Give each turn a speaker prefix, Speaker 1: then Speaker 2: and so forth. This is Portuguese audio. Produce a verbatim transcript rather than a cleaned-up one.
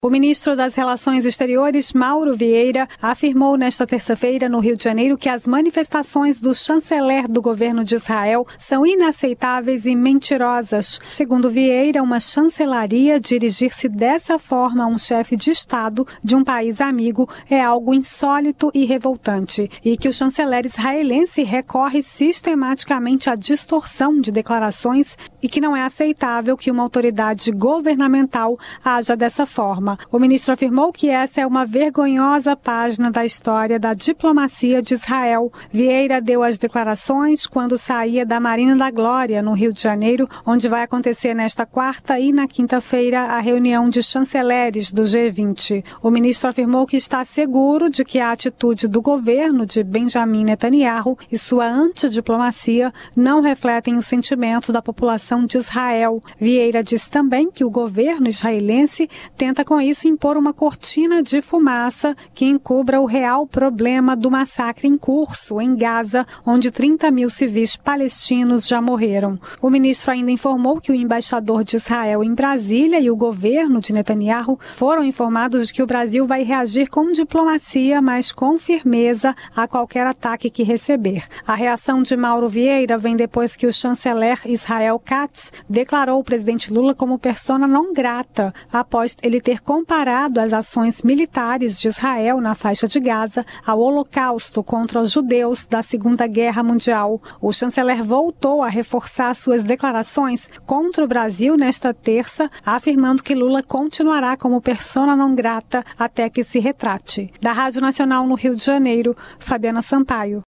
Speaker 1: O ministro das Relações Exteriores, Mauro Vieira, afirmou nesta terça-feira no Rio de Janeiro que as manifestações do chanceler do governo de Israel são inaceitáveis e mentirosas. Segundo Vieira, uma chancelaria dirigir-se dessa forma a um chefe de Estado de um país amigo é algo insólito e revoltante, e que o chanceler israelense recorre sistematicamente à distorção de declarações e que não é aceitável que uma autoridade governamental haja dessa forma. O ministro afirmou que essa é uma vergonhosa página da história da diplomacia de Israel. Vieira deu as declarações quando saía da Marina da Glória, no Rio de Janeiro, onde vai acontecer nesta quarta e na quinta-feira a reunião de chanceleres do G vinte. O ministro afirmou que está seguro de que a atitude do governo de Benjamin Netanyahu e sua antidiplomacia não refletem o sentimento da população de Israel. Vieira disse também que o governo israelense tenta com isso impor uma cortina de fumaça que encubra o real problema do massacre em curso em Gaza, onde trinta mil civis palestinos já morreram. O ministro ainda informou que o embaixador de Israel em Brasília e o governo de Netanyahu foram informados de que o Brasil vai reagir com diplomacia, mas com firmeza a qualquer ataque que receber. A reação de Mauro Vieira vem depois que o chanceler Israel Katz declarou o presidente Lula como persona não grata, após ele ter comparado as ações militares de Israel na faixa de Gaza ao holocausto contra os judeus da Segunda Guerra Mundial. O chanceler voltou a reforçar suas declarações contra o Brasil nesta terça, afirmando que Lula continuará como persona não grata até que se retrate. Da Rádio Nacional no Rio de Janeiro, Fabiana Sampaio.